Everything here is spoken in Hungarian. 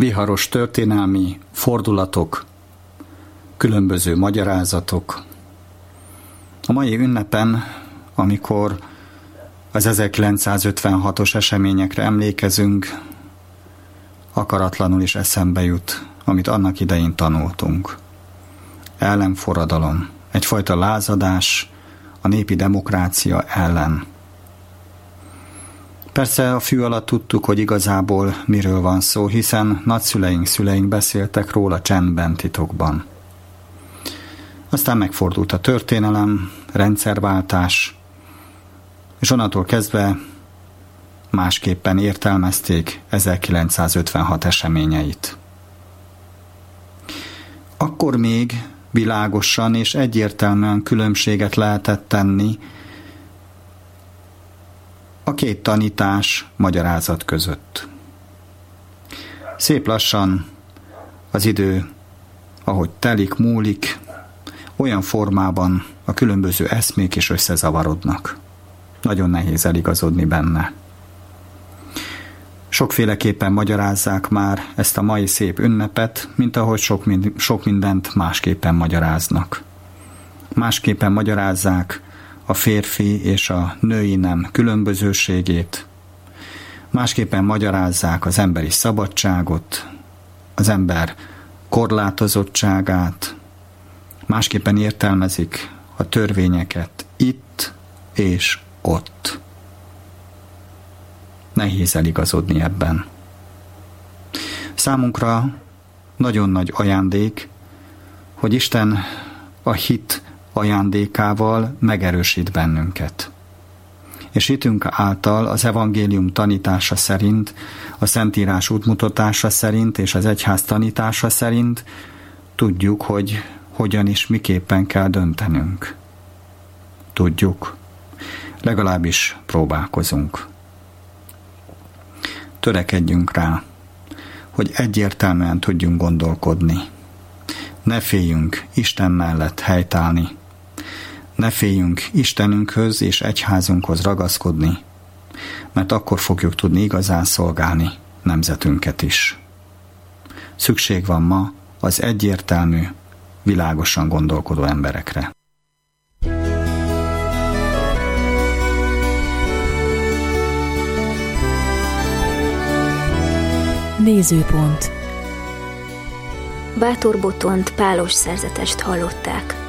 viharos történelmi fordulatok, különböző magyarázatok. A mai ünnepen, amikor az 1956-os eseményekre emlékezünk, akaratlanul is eszembe jut, amit annak idején tanultunk. Ellenforradalom, egyfajta lázadás a népi demokrácia ellen. Persze a fű alatt tudtuk, hogy igazából miről van szó, hiszen nagyszüleink beszéltek róla csendben, titokban. Aztán megfordult a történelem, rendszerváltás, és onnantól kezdve másképpen értelmezték 1956 eseményeit. Akkor még világosan és egyértelműen különbséget lehetett tenni a két tanítás, magyarázat között. Szép lassan az idő, ahogy telik, múlik, olyan formában a különböző eszmék is összezavarodnak. Nagyon nehéz eligazodni benne. Sokféleképpen magyarázzák már ezt a mai szép ünnepet, mint ahogy sok mindent másképpen magyaráznak. Másképpen magyarázzák a férfi és a női nem különbözőségét, másképpen magyarázzák az emberi szabadságot, az ember korlátozottságát, másképpen értelmezik a törvényeket itt és ott. Nehéz eligazodni ebben. Számunkra nagyon nagy ajándék, hogy Isten a hit ajándékával megerősít bennünket. És hitünk által az evangélium tanítása szerint, a Szentírás útmutatása szerint és az egyház tanítása szerint tudjuk, hogy hogyan és miképpen kell döntenünk. Tudjuk. Legalábbis próbálkozunk. Törekedjünk rá, hogy egyértelműen tudjunk gondolkodni. Ne féljünk Isten mellett helytállni. Ne féljünk Istenünkhöz és egyházunkhoz ragaszkodni, mert akkor fogjuk tudni igazán szolgálni nemzetünket is. Szükség van ma az egyértelmű, világosan gondolkodó emberekre. Nézőpont. Bátor Botont pálos szerzetest hallották.